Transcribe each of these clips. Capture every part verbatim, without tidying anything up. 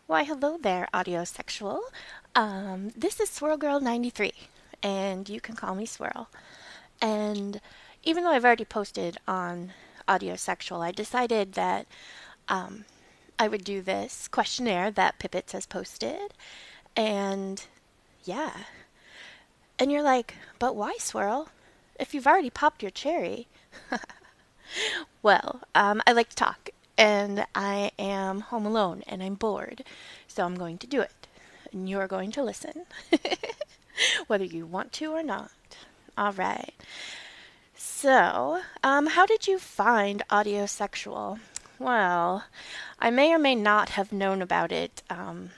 Why, hello there, audiosexual. Um, this is Swirl Girl ninety-three, and you can call me Swirl. And even though I've already posted on Audiosexual, I decided that um, I would do this questionnaire that Pippets has posted. And yeah. And you're like, but why, Swirl? If you've already popped your cherry. Well, um, I like to talk, and I am home alone, and I'm bored, so I'm going to do it. And you're going to listen, whether you want to or not. All right. So, um, how did you find Audiosexual? Well, I may or may not have known about it um,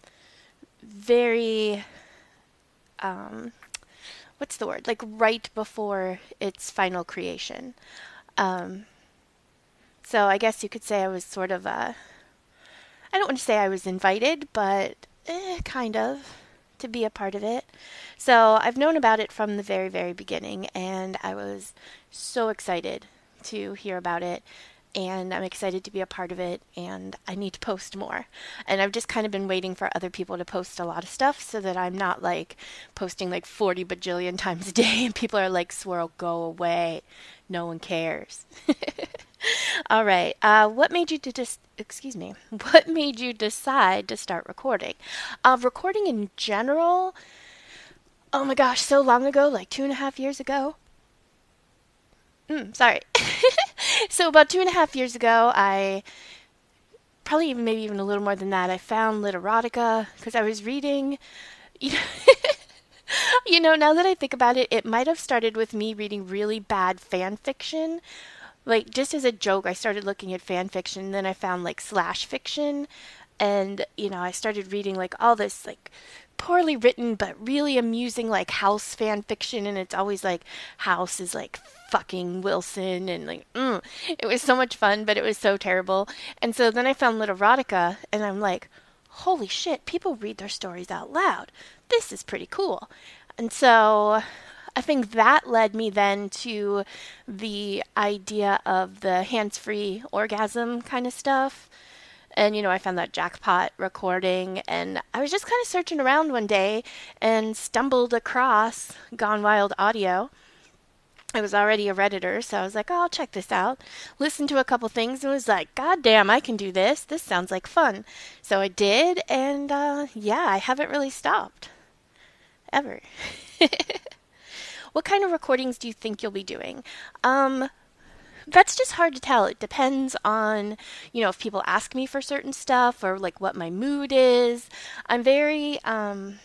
very, um, what's the word? Like right before its final creation. Um, so I guess you could say I was sort of a I don't want to say I was invited, but eh, kind of to be a part of it. So I've known about it from the very, very beginning, and I was so excited to hear about it. And I'm excited to be a part of it, and I need to post more. And I've just kind of been waiting for other people to post a lot of stuff so that I'm not like posting like forty bajillion times a day, and people are like, Swirl, go away. No one cares. All right. Uh, what made you to just excuse me? What made you decide to start recording? Uh, recording in general. Oh my gosh, so long ago, like two and a half years ago. Mm, sorry. So about two and a half years ago, I probably even maybe even a little more than that. I found Literotica because I was reading. You know, you know, now that I think about it, it might have started with me reading really bad fan fiction. Like just as a joke, I started looking at fan fiction, and then I found like slash fiction, and you know, I started reading like all this like poorly written but really amusing like House fan fiction, and it's always like House is like fucking Wilson and like mm. It was so much fun, but it was so terrible. And so then I found Literotica, and I'm like, holy shit, people read their stories out loud. This is pretty cool. And so I think that led me then to the idea of the hands free orgasm kind of stuff. And, you know, I found that jackpot recording, and I was just kind of searching around one day and stumbled across Gone Wild Audio. I was already a Redditor, so I was like, oh, I'll check this out. Listened to a couple things and was like, God damn, I can do this. This sounds like fun. So I did, and uh, yeah, I haven't really stopped. Ever. What kind of recordings do you think you'll be doing? Um, that's just hard to tell. It depends on, you know, if people ask me for certain stuff or like what my mood is. I'm very, um,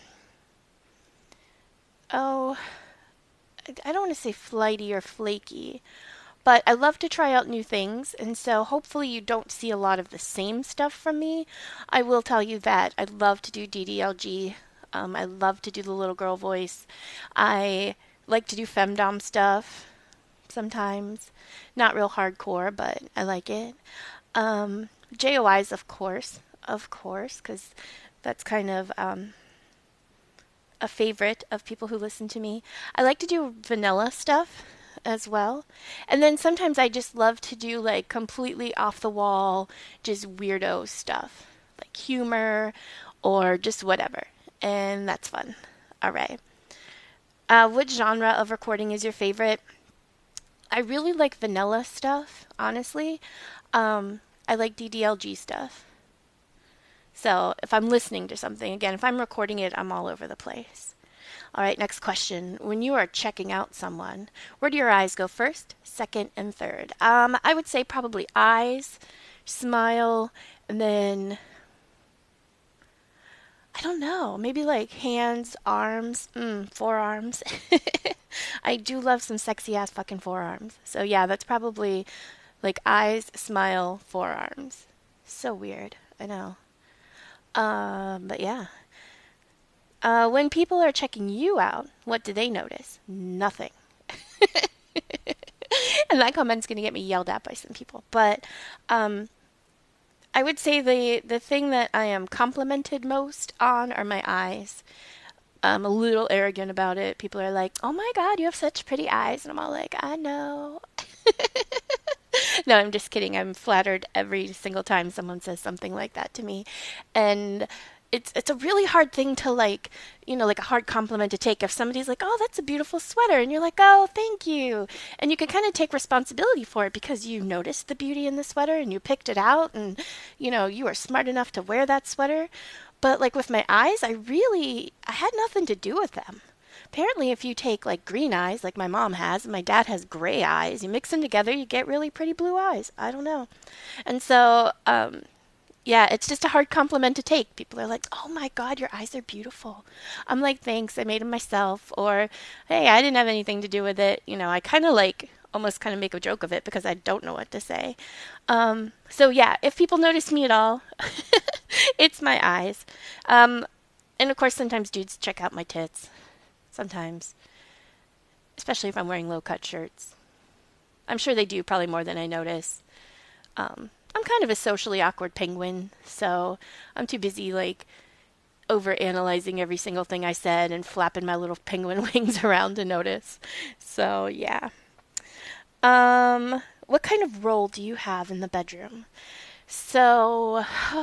oh, I don't want to say flighty or flaky, but I love to try out new things. And so hopefully you don't see a lot of the same stuff from me. I will tell you that I love to do D D L G. Um, I love to do the little girl voice. I like to do femdom stuff sometimes. Not real hardcore, but I like it. Um, J O Is, of course, of course, because that's kind of um, a favorite of people who listen to me. I like to do vanilla stuff as well. And then sometimes I just love to do like completely off the wall, just weirdo stuff, like humor or just whatever. And that's fun. All right. Uh, what genre of recording is your favorite? I really like vanilla stuff, honestly. Um, I like D D L G stuff. So if I'm listening to something, again, if I'm recording it, I'm all over the place. All right, next question. When you are checking out someone, where do your eyes go first, second, and third? Um, I would say probably eyes, smile, and then I don't know, maybe like hands, arms, mm, forearms. I do love some sexy ass fucking forearms. So yeah, that's probably like eyes, smile, forearms. So weird. I know. Um, but yeah. Uh, when people are checking you out, what do they notice? Nothing. And that comment's going to get me yelled at by some people. But um, I would say the, the thing that I am complimented most on are my eyes. I'm a little arrogant about it. People are like, oh my God, you have such pretty eyes. And I'm all like, I know. No, I'm just kidding. I'm flattered every single time someone says something like that to me. And it's it's a really hard thing to like, you know, like a hard compliment to take if somebody's like, "Oh, that's a beautiful sweater." And you're like, "Oh, thank you." And you can kind of take responsibility for it because you noticed the beauty in the sweater and you picked it out and you know, you were smart enough to wear that sweater. But like with my eyes, I really I had nothing to do with them. Apparently, if you take like green eyes, like my mom has, and my dad has gray eyes, you mix them together, you get really pretty blue eyes. I don't know. And so, um, yeah, it's just a hard compliment to take. People are like, "Oh my God, your eyes are beautiful." I'm like, "Thanks, I made them myself." Or, "Hey, I didn't have anything to do with it." You know, I kind of like almost kind of make a joke of it because I don't know what to say. Um, so yeah, if people notice me at all, it's my eyes. Um, and of course, sometimes dudes check out my tits. Sometimes, especially if I'm wearing low cut shirts. I'm sure they do probably more than I notice. Um, I'm kind of a socially awkward penguin, so I'm too busy like over analyzing every single thing I said and flapping my little penguin wings around to notice. So yeah. Um, what kind of role do you have in the bedroom? So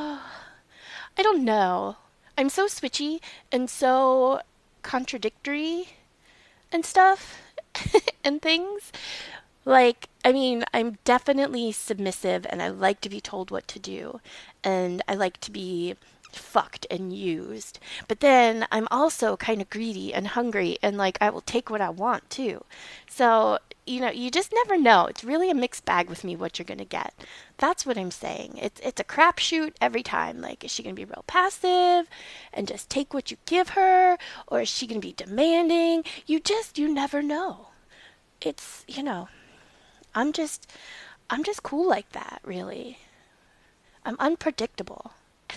I don't know. I'm so switchy and so contradictory and stuff and things. Like, I mean, I'm definitely submissive and I like to be told what to do. And I like to be fucked and used. But then I'm also kind of greedy and hungry and like I will take what I want too. So, you know, you just never know. It's really a mixed bag with me what you're going to get. That's what I'm saying. It's it's a crapshoot every time. Like, is she going to be real passive and just take what you give her, or is she going to be demanding? You just you never know. It's, you know, I'm just I'm just cool like that, really. I'm unpredictable.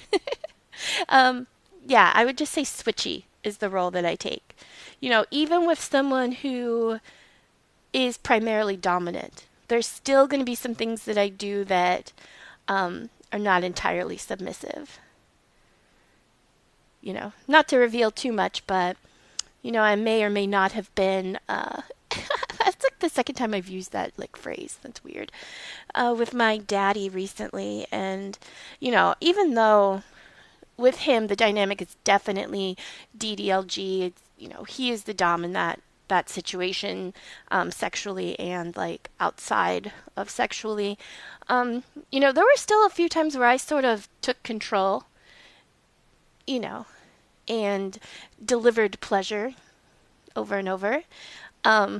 Um, yeah, I would just say switchy is the role that I take. You know, even with someone who is primarily dominant, there's still going to be some things that I do that um, are not entirely submissive. You know, not to reveal too much, but, you know, I may or may not have been. Uh, that's like the second time I've used that like phrase. That's weird. Uh, with my daddy recently, and you know, even though with him the dynamic is definitely D D L G. It's, you know, he is the dom in that that situation, um, sexually and like outside of sexually. Um, you know, there were still a few times where I sort of took control, you know, and delivered pleasure over and over. Um,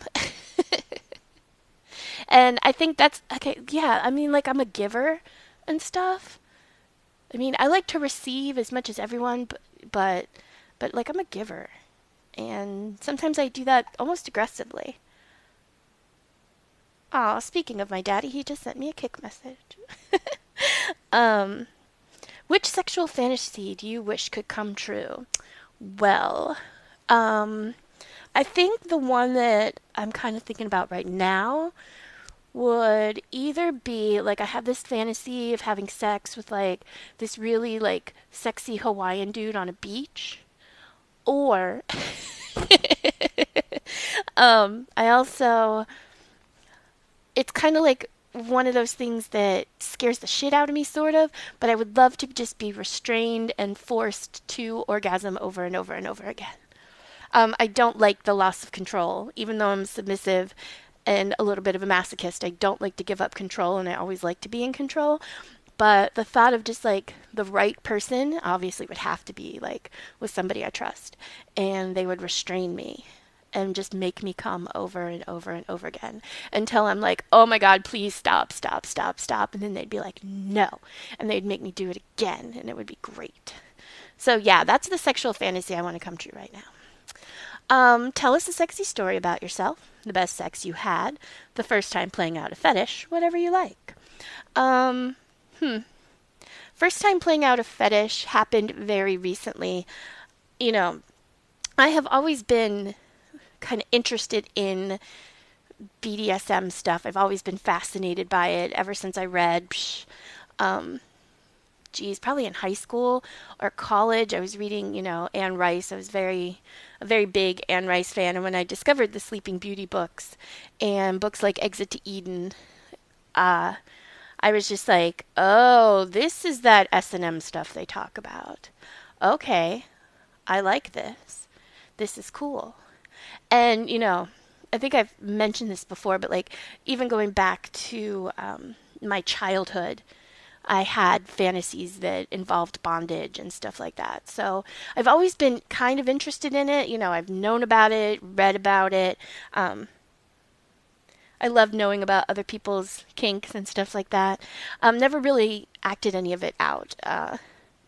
and I think that's okay. Yeah, I mean, like I'm a giver and stuff. I mean, I like to receive as much as everyone, but but, but like I'm a giver, and sometimes I do that almost aggressively. Aw, speaking of my daddy, he just sent me a kick message. um, which sexual fantasy do you wish could come true? Well, um, I think the one that I'm kind of thinking about right now would either be like I have this fantasy of having sex with like this really like sexy Hawaiian dude on a beach, or um I also it's kind of like one of those things that scares the shit out of me sort of, but I would love to just be restrained and forced to orgasm over and over and over again. Um, I don't like the loss of control, even though I'm submissive and a little bit of a masochist. I don't like to give up control, and I always like to be in control. But the thought of just like the right person obviously would have to be like with somebody I trust, and they would restrain me and just make me come over and over and over again until I'm like, oh my God, please stop, stop, stop, stop. And then they'd be like, no. And they'd make me do it again, and it would be great. So, yeah, that's the sexual fantasy I want to come true right now. Um, tell us a sexy story about yourself, the best sex you had, the first time playing out a fetish, whatever you like. Um, hmm. First time playing out a fetish happened very recently. You know, I have always been kind of interested in B D S M stuff. I've always been fascinated by it ever since I read, psh, um, geez, probably in high school or college. I was reading, you know, Anne Rice. I was very, a very big Anne Rice fan. And when I discovered the Sleeping Beauty books and books like Exit to Eden, uh, I was just like, oh, this is that S and M stuff they talk about. Okay, I like this. This is cool. And, you know, I think I've mentioned this before, but like even going back to um, my childhood, I had fantasies that involved bondage and stuff like that. So I've always been kind of interested in it. You know, I've known about it, read about it. Um, I love knowing about other people's kinks and stuff like that. Um, never really acted any of it out. Uh,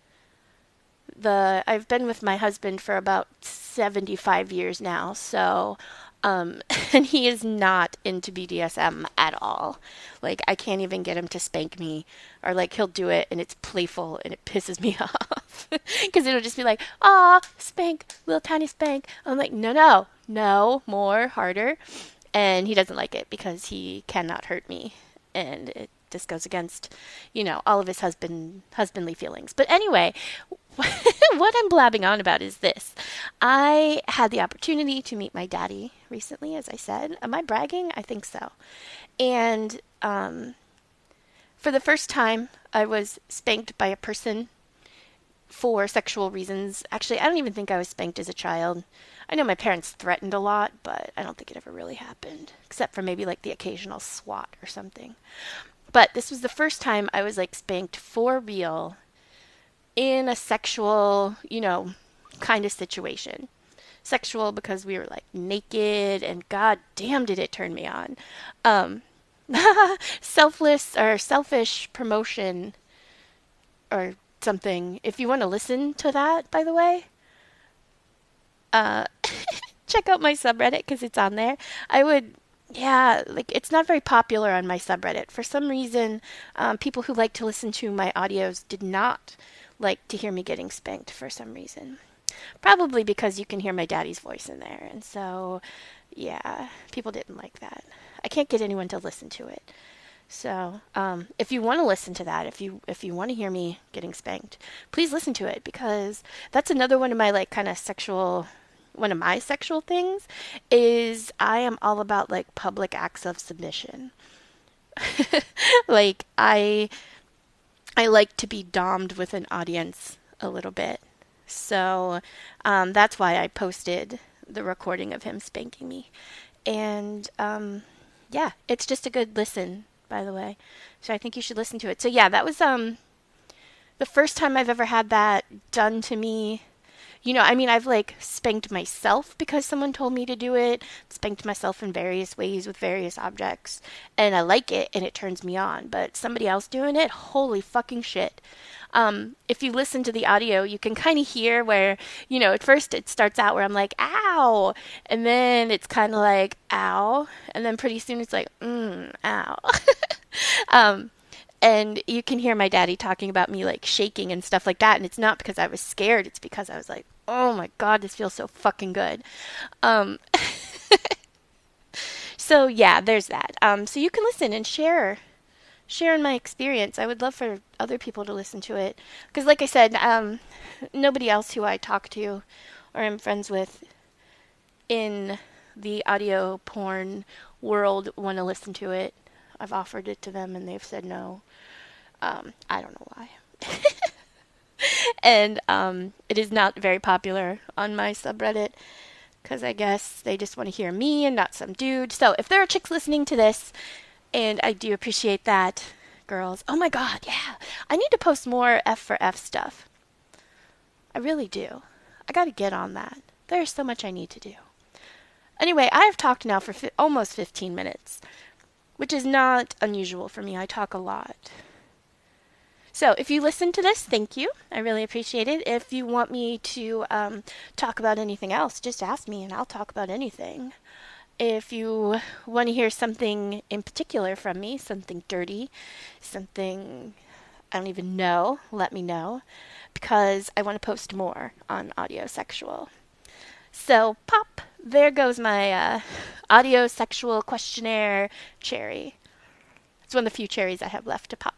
the I've been with my husband for about seventy-five years now, so um and he is not into B D S M at all. Like I can't even get him to spank me, or like he'll do it and it's playful and it pisses me off because it'll just be like, "Ah, spank, little tiny spank." I'm like, "No, no. No, more, harder." And he doesn't like it because he cannot hurt me, and it just goes against, you know, all of his husband husbandly feelings. But anyway, what I'm blabbing on about is this. I had the opportunity to meet my daddy recently, as I said. Am I bragging? I think so. And um, for the first time, I was spanked by a person for sexual reasons. Actually, I don't even think I was spanked as a child. I know my parents threatened a lot, but I don't think it ever really happened, except for maybe like the occasional swat or something. But this was the first time I was like spanked for real in a sexual, you know, kind of situation. Sexual because we were like naked, and god damn did it turn me on. Um, selfless or selfish promotion or something. If you want to listen to that, by the way, uh, check out my subreddit because it's on there. I would, yeah, like it's not very popular on my subreddit. For some reason, um, people who like to listen to my audios did not like to hear me getting spanked for some reason. Probably because you can hear my daddy's voice in there. And so, yeah, people didn't like that. I can't get anyone to listen to it. So, um, if you want to listen to that, if you if you want to hear me getting spanked, please listen to it because that's another one of my like kind of sexual one of my sexual things is I am all about like public acts of submission. Like I I like to be domed with an audience a little bit. So um, that's why I posted the recording of him spanking me. And um, yeah, it's just a good listen, by the way. So I think you should listen to it. So yeah, that was um, the first time I've ever had that done to me. You know, I mean, I've like spanked myself because someone told me to do it, spanked myself in various ways with various objects, and I like it and it turns me on. But somebody else doing it, holy fucking shit. Um, if you listen to the audio, you can kind of hear where, you know, at first it starts out where I'm like, ow, and then it's kind of like, ow, and then pretty soon it's like, mm, ow. um, and you can hear my daddy talking about me like shaking and stuff like that. And it's not because I was scared. It's because I was like, oh my God, this feels so fucking good. Um, so yeah, there's that. Um, so you can listen and share, share in my experience. I would love for other people to listen to it. Because like I said, um, nobody else who I talk to or am friends with in the audio porn world want to listen to it. I've offered it to them and they've said no. Um, I don't know why. And um, it is not very popular on my subreddit because I guess they just want to hear me and not some dude. So if there are chicks listening to this, and I do appreciate that, girls. Oh my God, yeah. I need to post more F for F stuff. I really do. I got to get on that. There's so much I need to do. Anyway, I've talked now for fi- almost fifteen minutes. Which is not unusual for me. I talk a lot. So if you listen to this, thank you. I really appreciate it. If you want me to um, talk about anything else, just ask me and I'll talk about anything. If you want to hear something in particular from me, something dirty, something I don't even know, let me know. Because I want to post more on Audio Sexual. So, pop, there goes my uh, audio sexual questionnaire cherry. It's one of the few cherries I have left to pop.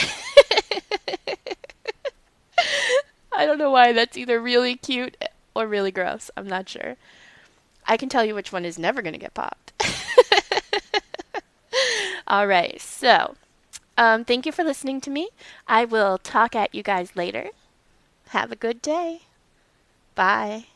I don't know why that's either really cute or really gross. I'm not sure. I can tell you which one is never going to get popped. All right, so Um, thank you for listening to me. I will talk at you guys later. Have a good day. Bye.